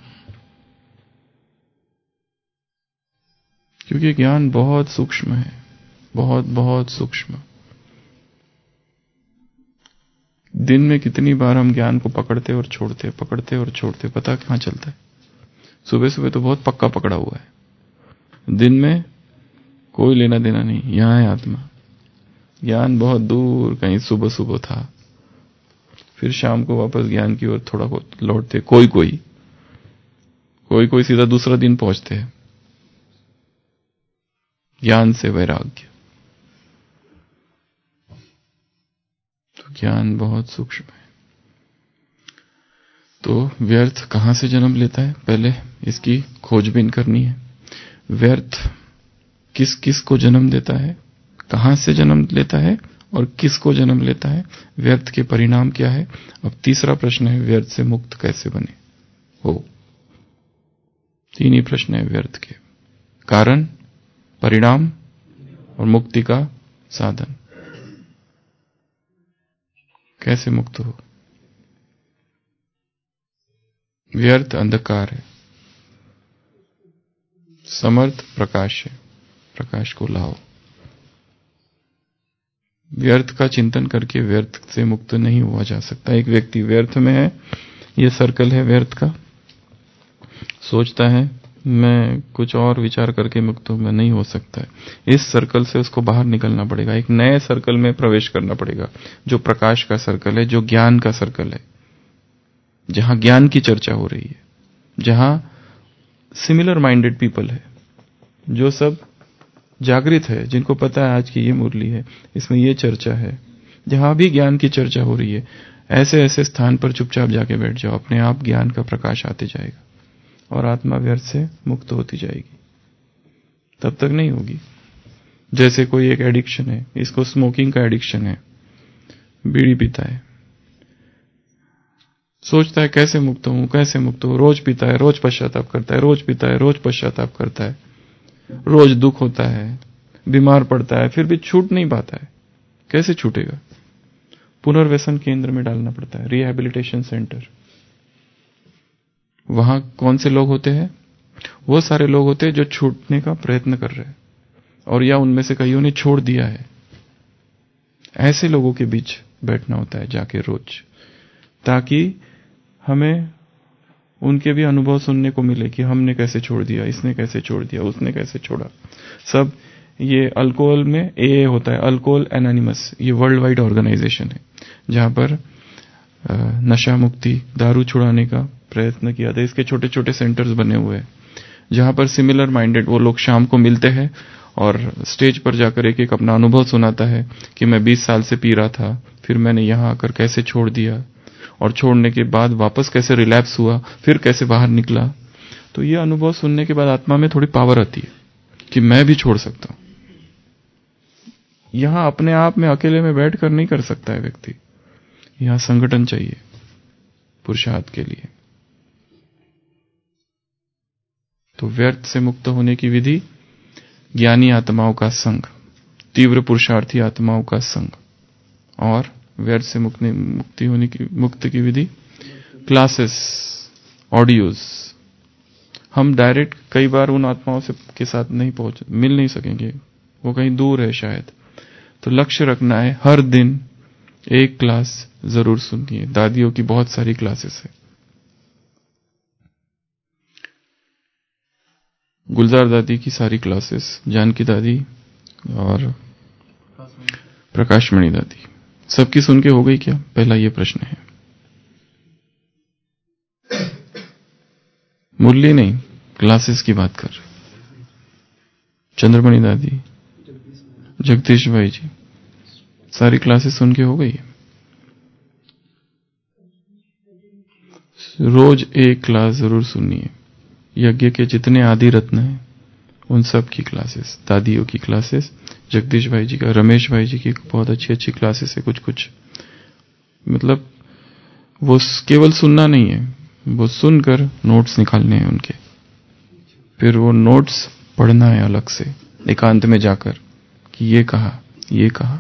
क्योंकि ज्ञान बहुत सूक्ष्म है, बहुत बहुत सूक्ष्म। दिन में कितनी बार हम ज्ञान को पकड़ते और छोड़ते, पकड़ते और छोड़ते, पता कहां चलता है। सुबह सुबह तो बहुत पक्का पकड़ा हुआ है, दिन में कोई लेना देना नहीं, यहां है आत्मा। ज्ञान बहुत दूर कहीं सुबह सुबह था, फिर शाम को वापस ज्ञान की ओर थोड़ा बहुत लौटते। कोई कोई सीधा दूसरा दिन पहुंचते हैं ज्ञान से वैराग्य। तो ज्ञान बहुत सूक्ष्म है। तो व्यर्थ कहां से जन्म लेता है, पहले इसकी खोजबीन करनी है। व्यर्थ किस किस को जन्म देता है, कहां से जन्म लेता है और किस को जन्म लेता है, व्यर्थ के परिणाम क्या है। अब तीसरा प्रश्न है, व्यर्थ से मुक्त कैसे बने हो। तीन ही प्रश्न है व्यर्थ के, कारण, परिणाम और मुक्ति का साधन। कैसे मुक्त हो। व्यर्थ अंधकार है, समर्थ प्रकाश है, प्रकाश को लाओ। व्यर्थ का चिंतन करके व्यर्थ से मुक्त नहीं हुआ जा सकता। एक व्यक्ति व्यर्थ में है, ये सर्कल है व्यर्थ का, सोचता है मैं कुछ और विचार करके मुक्त हूं, मैं नहीं हो सकता है। इस सर्कल से उसको बाहर निकलना पड़ेगा, एक नए सर्कल में प्रवेश करना पड़ेगा, जो प्रकाश का सर्कल है, जो ज्ञान का सर्कल है, जहां ज्ञान की चर्चा हो रही है, जहां सिमिलर माइंडेड पीपल है, जो सब जागृत है, जिनको पता है आज की ये मुरली है, इसमें ये चर्चा है, जहां भी ज्ञान की चर्चा हो रही है, ऐसे ऐसे स्थान पर चुपचाप जाके बैठ जाओ, अपने आप ज्ञान का प्रकाश आते जाएगा और आत्मा व्यर्थ से मुक्त होती जाएगी। तब तक नहीं होगी। जैसे कोई एक एडिक्शन है, इसको स्मोकिंग का एडिक्शन है, बीड़ी पीता है, सोचता है कैसे मुक्त हूं, कैसे मुक्त हूं, रोज पीता है, रोज पश्चाताप करता है, रोज पीता है, रोज पश्चाताप करता है, रोज दुख होता है, बीमार पड़ता है, फिर भी छूट नहीं पाता है। कैसे छूटेगा। पुनर्व्यसन केंद्र में डालना पड़ता है, रिहैबिलिटेशन सेंटर। वहां कौन से लोग होते हैं, वो सारे लोग होते हैं जो छूटने का प्रयत्न कर रहे हैं, और या उनमें से कईयों ने छोड़ दिया है। ऐसे लोगों के बीच बैठना होता है जाके रोज, ताकि हमें उनके भी अनुभव सुनने को मिले कि हमने कैसे छोड़ दिया, इसने कैसे छोड़ दिया, उसने कैसे छोड़ा। सब ये अल्कोहल में ए होता है, अल्कोहल एनोनिमस, ये वर्ल्ड वाइड ऑर्गेनाइजेशन है, जहां पर नशा मुक्ति, दारू छुड़ाने का प्रयत्न किया था। इसके छोटे छोटे सेंटर्स बने हुए हैं, जहां पर सिमिलर माइंडेड वो लोग शाम को मिलते हैं और स्टेज पर जाकर एक एक अपना अनुभव सुनाता है कि मैं 20 साल से पी रहा था, फिर मैंने यहां आकर कैसे छोड़ दिया, और छोड़ने के बाद वापस कैसे रिलैप्स हुआ, फिर कैसे बाहर निकला। तो ये अनुभव सुनने के बाद आत्मा में थोड़ी पावर आती है कि मैं भी छोड़ सकता हूं। यहां अपने आप में अकेले में बैठकर नहीं कर सकता है व्यक्ति, यहां संगठन चाहिए पुरुषार्थ के लिए। तो व्यर्थ से मुक्त होने की विधि, ज्ञानी आत्माओं का संग, तीव्र पुरुषार्थी आत्माओं का संग। और व्यर्थ से मुक्ति की विधि, क्लासेस, ऑडियोज। हम डायरेक्ट कई बार उन आत्माओं से के साथ नहीं मिल नहीं सकेंगे, वो कहीं दूर है शायद। तो लक्ष्य रखना है, हर दिन एक क्लास जरूर सुनिए। दादियों की बहुत सारी क्लासेस है, गुलजार दादी की सारी क्लासेस, जानकी दादी और प्रकाशमणि दादी, सबकी सुन के हो गई क्या, पहला ये प्रश्न है। मुरली नहीं, क्लासेस की बात कर। चंद्रमणि दादी, जगदीश भाई जी, सारी क्लासेस सुन के हो गई। रोज एक क्लास जरूर सुनिए। यज्ञ के जितने आदि रत्न हैं उन सब की क्लासेस, दादियों की क्लासेस, जगदीश भाई जी का, रमेश भाई जी की बहुत अच्छी अच्छी क्लासेस है। कुछ कुछ मतलब वो केवल सुनना नहीं है, वो सुनकर नोट्स निकालने हैं उनके, फिर वो नोट्स पढ़ना है अलग से एकांत में जाकर कि ये कहा, ये कहा।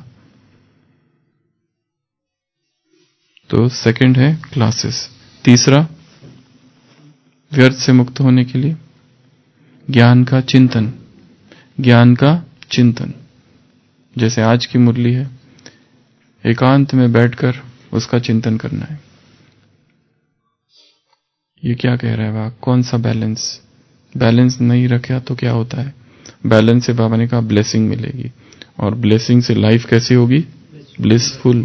तो सेकंड है क्लासेस। तीसरा, व्यर्थ से मुक्त होने के लिए ज्ञान का चिंतन, ज्ञान का चिंतन। जैसे आज की मुरली है, एकांत में बैठकर उसका चिंतन करना है। ये क्या कह रहा है वाह, कौन सा बैलेंस, बैलेंस नहीं रखा तो क्या होता है। बैलेंस से बाबा ने कहा ब्लेसिंग मिलेगी, और ब्लेसिंग से लाइफ कैसी होगी, ब्लिसफुल।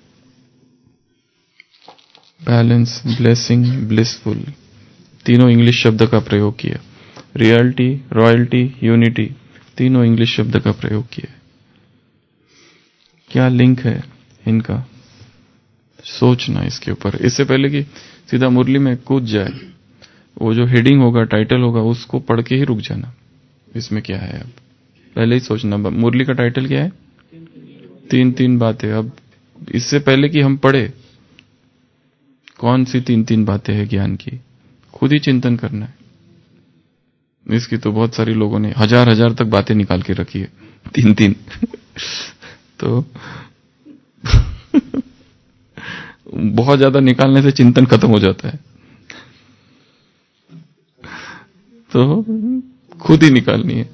बैलेंस, ब्लेसिंग, ब्लिसफुल, तीनों इंग्लिश शब्द का प्रयोग किया। रियलिटी, रॉयल्टी, यूनिटी, तीनों इंग्लिश शब्द का प्रयोग किया। क्या लिंक है इनका, सोचना इसके ऊपर, इससे पहले कि सीधा मुरली में कूद जाए। वो जो हेडिंग होगा, टाइटल होगा, उसको पढ़ के ही रुक जाना, इसमें क्या है। अब पहले ही सोचना, मुरली का टाइटल क्या है? 3 बातें। अब इससे पहले कि हम पढ़े कौन सी 3 बातें हैं ज्ञान की, खुद ही चिंतन करना है। इसकी तो बहुत सारी लोगों ने हजार तक बातें निकाल के रखी है, 3 तो बहुत ज्यादा निकालने से चिंतन खत्म हो जाता है, तो खुद ही निकालनी है,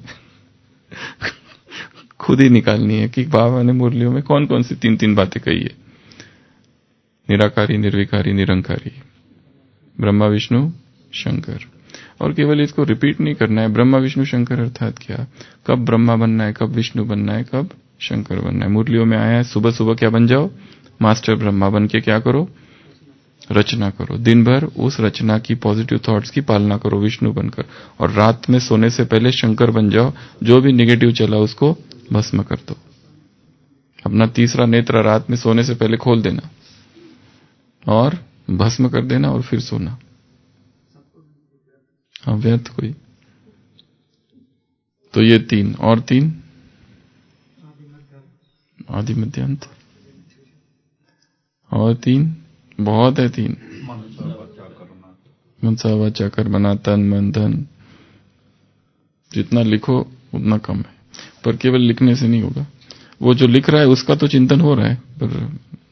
खुद ही निकालनी है कि बाबा ने मुरलियों में कौन कौन सी 3 बातें कही है। निराकारी, निर्विकारी, निरंकारी, ब्रह्मा विष्णु शंकर। और केवल इसको रिपीट नहीं करना है। ब्रह्मा विष्णु शंकर अर्थात क्या? कब ब्रह्मा बनना है, कब विष्णु बनना है, कब शंकर बनना है। मुरलियों में आया है सुबह सुबह क्या बन जाओ? मास्टर ब्रह्मा बन के क्या करो? रचना करो। दिन भर उस रचना की पॉजिटिव थॉट्स की पालना करो विष्णु बनकर, और रात में सोने से पहले शंकर बन जाओ। जो भी नेगेटिव चला उसको भस्म कर दो। अपना तीसरा नेत्र रात में सोने से पहले खोल देना और भस्म कर देना और फिर सोना। हाँ, व्यर्थ कोई। तो ये 3 और 3 आदि मध्यांत और 3 बहुत है। 3 मनसा वाचा कर्मणा, तन मन धन। जितना लिखो उतना कम है, पर केवल लिखने से नहीं होगा। वो जो लिख रहा है उसका तो चिंतन हो रहा है, पर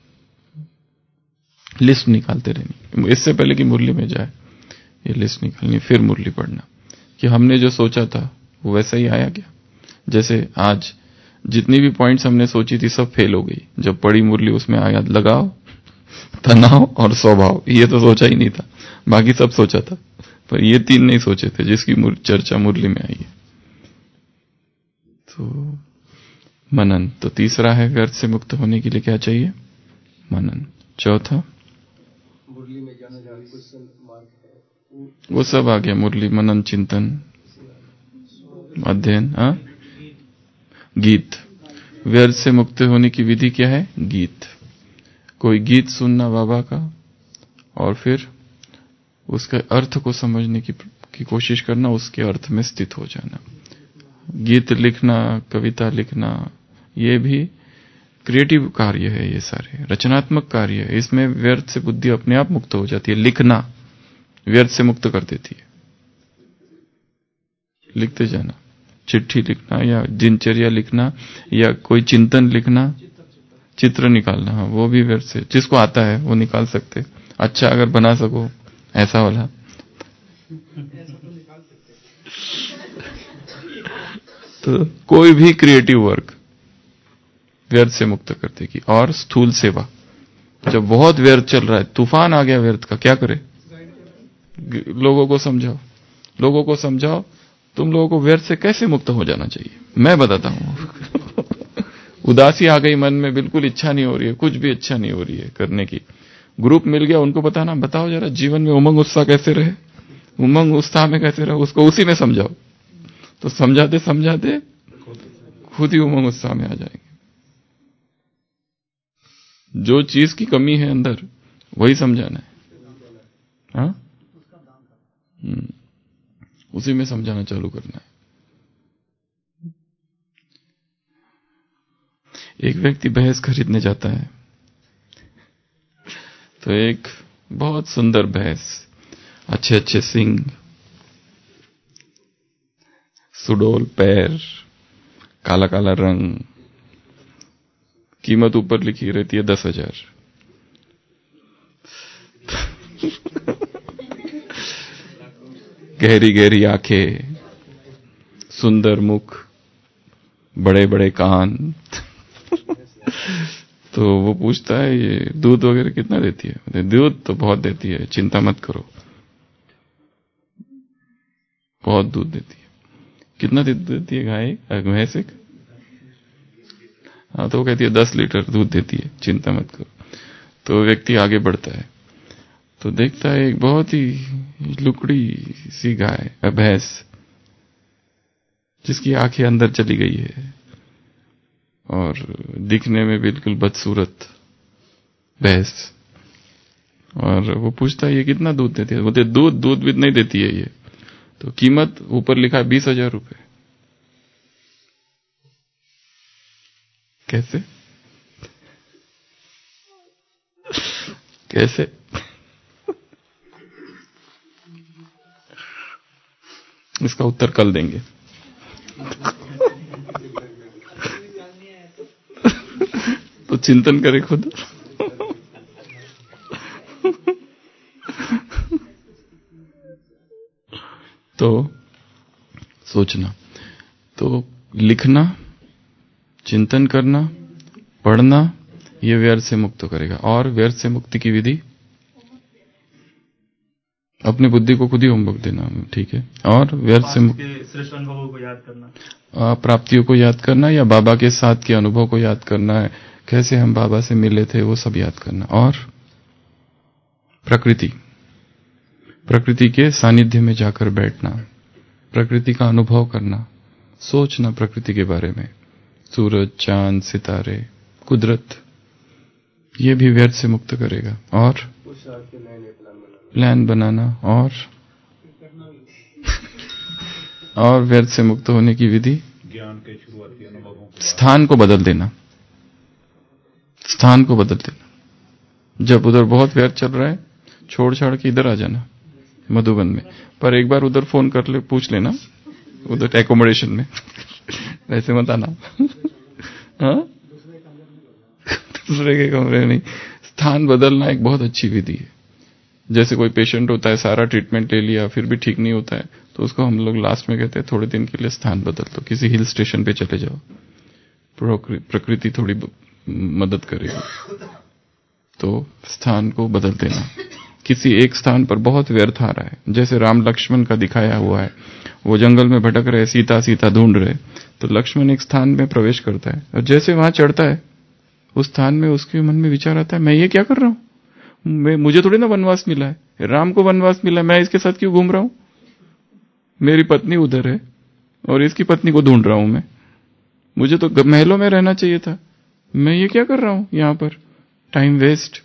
लिस्ट निकालते रहनी। इससे पहले कि मुरली में जाए ये लिस्ट निकालनी, फिर मुरली पढ़ना कि हमने जो सोचा था वो वैसा ही आया क्या। जैसे आज जितनी भी पॉइंट्स हमने सोची थी सब फेल हो गई। जब पढ़ी मुरली उसमें आया लगाव, तनाव और स्वभाव। ये तो सोचा ही नहीं था, बाकी सब सोचा था, पर ये 3 नहीं सोचे थे जिसकी चर्चा मुरली में आई है। तो मनन। तो तीसरा है व्यर्थ से मुक्त होने के लिए क्या चाहिए? मनन। चौथा मुरली में जाना क्वेश्चन मार्क है, वो सब आ गया। मुरली, मनन, चिंतन, अध्ययन, गीत। व्यर्थ से मुक्त होने की विधि क्या है? गीत। कोई गीत सुनना बाबा का, और फिर उसके अर्थ को समझने की कोशिश करना, उसके अर्थ में स्थित हो जाना। गीत लिखना, कविता लिखना, ये भी क्रिएटिव कार्य है, ये सारे रचनात्मक कार्य है। इसमें व्यर्थ से बुद्धि अपने आप मुक्त हो जाती है। लिखना व्यर्थ से मुक्त कर देती है। लिखते जाना, चिट्ठी लिखना या दिनचर्या लिखना या कोई चिंतन लिखना, चित्र निकालना, हाँ वो भी व्यर्थ से, जिसको आता है वो निकाल सकते। अच्छा अगर बना सको ऐसा वाला तो कोई भी क्रिएटिव वर्क व्यर्थ से मुक्त कर देगी। और स्थूल सेवा, जब बहुत व्यर्थ चल रहा है, तूफान आ गया व्यर्थ का, क्या करे? लोगों को समझाओ, लोगों को समझाओ तुम लोगों को व्यर्थ से कैसे मुक्त हो जाना चाहिए। मैं बताता हूं उदासी आ गई मन में, बिल्कुल इच्छा नहीं हो रही है, कुछ भी इच्छा नहीं हो रही है करने की। ग्रुप मिल गया, उनको बताना, बताओ जरा जीवन में उमंग उत्साह कैसे रहे, उमंग उत्साह में कैसे रहे, उसको उसी में समझाओ। तो समझाते समझाते खुद ही उमंग उत्साह में आ जाएंगे। जो चीज की कमी है अंदर वही समझाना है। हाँ, उसी में समझाना चालू करना है। एक व्यक्ति भैंस खरीदने जाता है, तो एक बहुत सुंदर भैंस, अच्छे अच्छे सींग, सुडोल पैर, काला काला रंग, कीमत ऊपर लिखी रहती है 10,000। गहरी गहरी आंखें, सुंदर मुख, बड़े बड़े कान। तो वो पूछता है ये दूध वगैरह कितना देती है? दूध तो बहुत देती है, चिंता मत करो, बहुत दूध देती है। कितना दूध देती है गाय, भैंस एक? हाँ, तो वो कहती है 10 लीटर दूध देती है, चिंता मत करो। तो व्यक्ति आगे बढ़ता है तो देखता है एक बहुत ही लुकड़ी सी गाय, भैंस, जिसकी आंखें अंदर चली गई है और दिखने में बिल्कुल बदसूरत भैंस। और वो पूछता है ये कितना दूध देती है, बोलते दूध भी नहीं देती है ये, तो कीमत ऊपर लिखा है 20,000 रुपये। कैसे कैसे इसका उत्तर कल देंगे। तो चिंतन करें खुद। तो सोचना, तो लिखना, चिंतन करना, पढ़ना, ये व्यर्थ से मुक्त करेगा। और व्यर्थ से मुक्ति की विधि, अपनी बुद्धि को खुद ही होमवर्क देना, ठीक है। और व्यर्थ से श्रेष्ठ अनुभवों को याद करना, प्राप्तियों को याद करना, या बाबा के साथ के अनुभव को याद करना है, कैसे हम बाबा से मिले थे वो सब याद करना। और प्रकृति के सानिध्य में जाकर बैठना, प्रकृति का अनुभव करना, सोचना प्रकृति के बारे में, सूरज, चांद, सितारे, कुदरत, ये भी व्यर्थ से मुक्त करेगा। और प्लान बनाना और व्यर्थ से मुक्त होने की विधि, ज्ञान के शुरुआती अनुभवों, स्थान को बदल देना। जब उधर बहुत व्यर्थ चल रहा है, छोड़ छाड़ के इधर आ जाना मधुबन में। पर एक बार उधर फोन कर ले, पूछ लेना उधर एकोमोडेशन में। वैसे मत आना। हाँ, दूसरे के कमरे नहीं। स्थान बदलना एक बहुत अच्छी विधि है। जैसे कोई पेशेंट होता है, सारा ट्रीटमेंट ले लिया, फिर भी ठीक नहीं होता है, तो उसको हम लोग लास्ट में कहते हैं थोड़े दिन के लिए स्थान बदल दो, किसी हिल स्टेशन पे चले जाओ, प्रकृति थोड़ी मदद करेगी। तो स्थान को बदल देना। किसी एक स्थान पर बहुत व्यर्थ आ रहा है, जैसे राम लक्ष्मण का दिखाया हुआ है, वो जंगल में भटक रहे, सीता ढूंढ रहे, तो लक्ष्मण एक स्थान में प्रवेश करता है, और जैसे वहां चढ़ता है, उस स्थान में उसके मन में विचार आता है, मैं ये क्या कर रहा हूं, मुझे थोड़ी ना वनवास मिला है, राम को वनवास मिला है, मैं इसके साथ क्यों घूम रहा हूं, मेरी पत्नी उधर है और इसकी पत्नी को ढूंढ रहा हूं मैं, मुझे तो महलों में रहना चाहिए था, मैं ये क्या कर रहा हूं यहां पर, टाइम वेस्ट।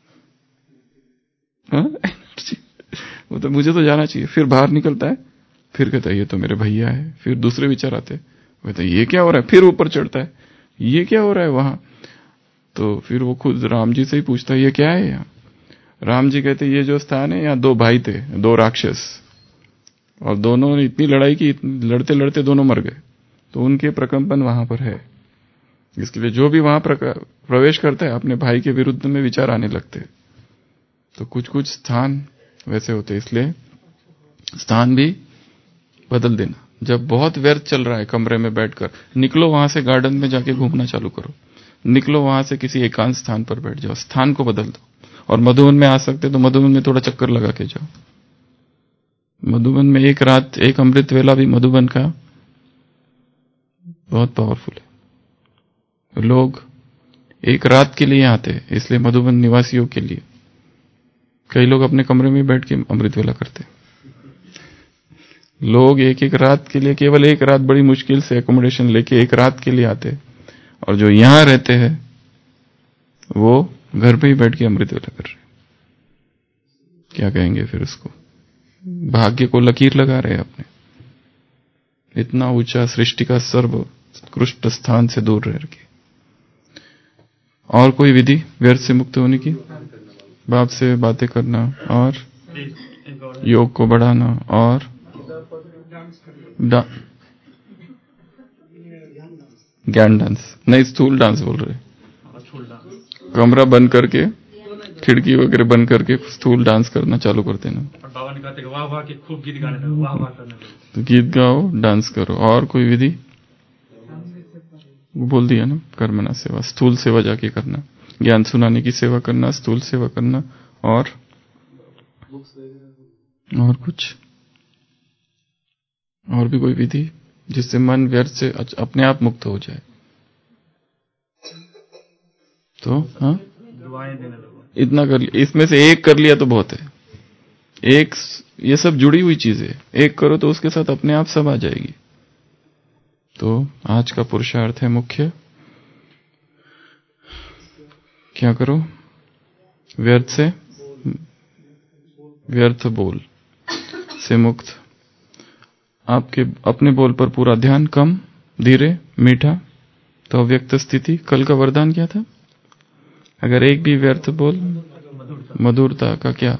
वो तो मुझे तो जाना चाहिए। फिर बाहर निकलता है, फिर कहता है ये तो मेरे भैया है, फिर दूसरे विचार आते हैं, कहता है ये क्या हो रहा है, फिर ऊपर चढ़ता है, ये क्या हो रहा है वहां, तो फिर वो खुद राम जी से ही पूछता है ये क्या है यहाँ। राम जी कहते ये जो स्थान है, यहाँ दो भाई थे, दो राक्षस, और दोनों ने इतनी लड़ाई की, लड़ते लड़ते दोनों मर गए, तो उनके प्रकंपन वहां पर है। इसके लिए जो भी वहां प्रवेश करता है, अपने भाई के विरुद्ध में विचार आने लगते हैं। तो कुछ कुछ स्थान वैसे होते, इसलिए स्थान भी बदल देना। जब बहुत व्यर्थ चल रहा है कमरे में बैठकर, निकलो वहां से, गार्डन में जाके घूमना चालू करो, निकलो वहां से, किसी एकांत स्थान पर बैठ जाओ, स्थान को बदल दो। और मधुबन में आ सकते तो मधुबन में थोड़ा चक्कर लगा के जाओ। मधुबन में एक रात, एक अमृत वेला भी मधुबन का बहुत पावरफुल है। लोग एक रात के लिए आते हैं, इसलिए मधुबन निवासियों के लिए कई लोग अपने कमरे में बैठ के अमृत वेला करते हैं। लोग एक एक रात के लिए, केवल एक रात बड़ी मुश्किल से एकोमोडेशन लेके एक रात के लिए आते हैं, और जो यहां रहते हैं वो घर पे ही बैठ के अमृत वेला कर रहे हैं। क्या कहेंगे फिर उसको, भाग्य को लकीर लगा रहे हैं अपने, इतना ऊंचा सृष्टि का सर्वोत्कृष्ट स्थान से दूर रह के। और कोई विधि व्यर्थ से मुक्त होने की, बाप से बातें करना, और योग को बढ़ाना, और ज्ञान डांस नहीं, स्थूल डांस बोल रहे, कमरा बंद करके, खिड़की वगैरह बंद करके स्थूल डांस करना चालू कर देना। बाबा ने कहते हैं वाह वाह के खूब गीत गाने लगे, वाह वाह करने लगे, तो गीत गाओ, डांस करो। और कोई विधि बोल दिया ना, कर्मणा सेवा, स्थूल सेवा जाके करना, ज्ञान सुनाने की सेवा करना, स्थूल सेवा करना, और कुछ, और भी कोई विधि जिससे मन व्यर्थ से अपने आप मुक्त हो जाए। तो हाँ, दुआएं देने लगो, इतना कर लिया, इसमें से एक कर लिया तो बहुत है। एक, ये सब जुड़ी हुई चीजें, एक करो तो उसके साथ अपने आप सब आ जाएगी। तो आज का पुरुषार्थ है मुख्य, क्या करो, व्यर्थ से व्यर्थ बोल से मुक्त, आपके अपने बोल पर पूरा ध्यान, कम, धीरे, मीठा, तो अव्यक्त स्थिति। कल का वरदान क्या था? अगर एक भी व्यर्थ बोल, मधुरता का क्या?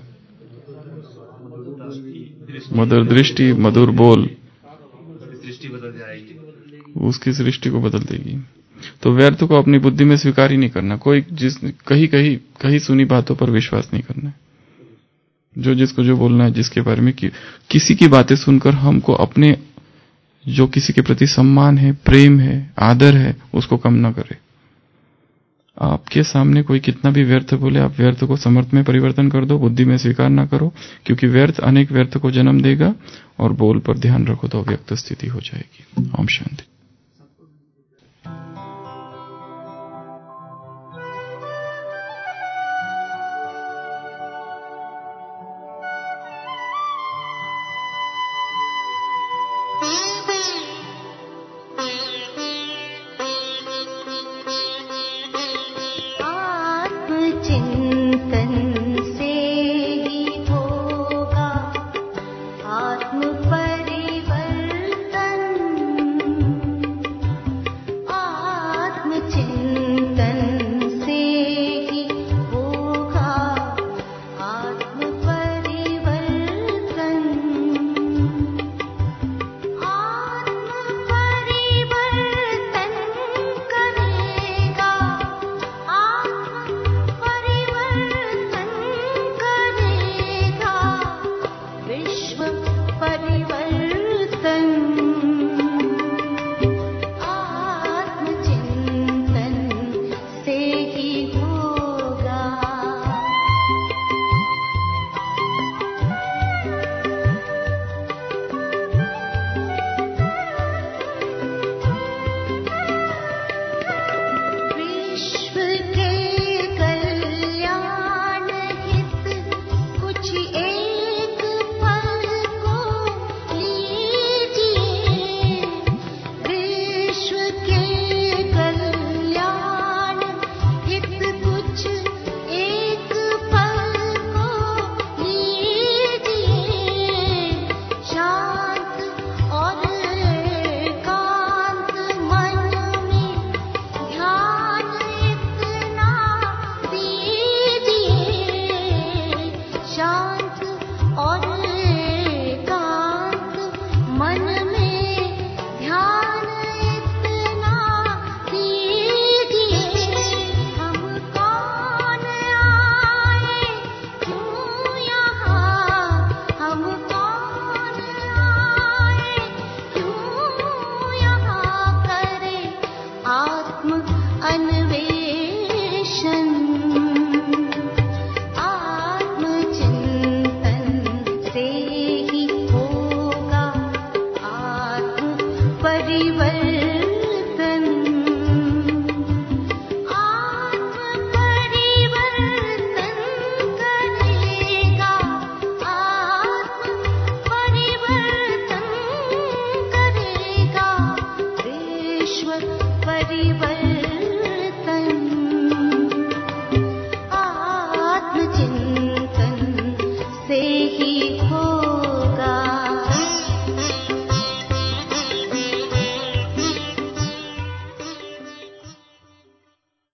मधुर दृष्टि, मधुर बोल दृष्टि बदल जाएगी, उसकी सृष्टि को बदल देगी। तो व्यर्थ को अपनी बुद्धि में स्वीकार ही नहीं करना। कोई कहीं सुनी बातों पर विश्वास नहीं करना है। जो जिसको जो बोलना है, जिसके बारे में किसी की बातें सुनकर हमको अपने जो किसी के प्रति सम्मान है, प्रेम है, आदर है, उसको कम ना करे। आपके सामने कोई कितना भी व्यर्थ बोले, आप व्यर्थ को समर्थ में परिवर्तन कर दो, बुद्धि में स्वीकार ना करो, क्योंकि व्यर्थ अनेक व्यर्थ को जन्म देगा। और बोल पर ध्यान रखो तो अव्यक्त स्थिति हो जाएगी। ओम शांति।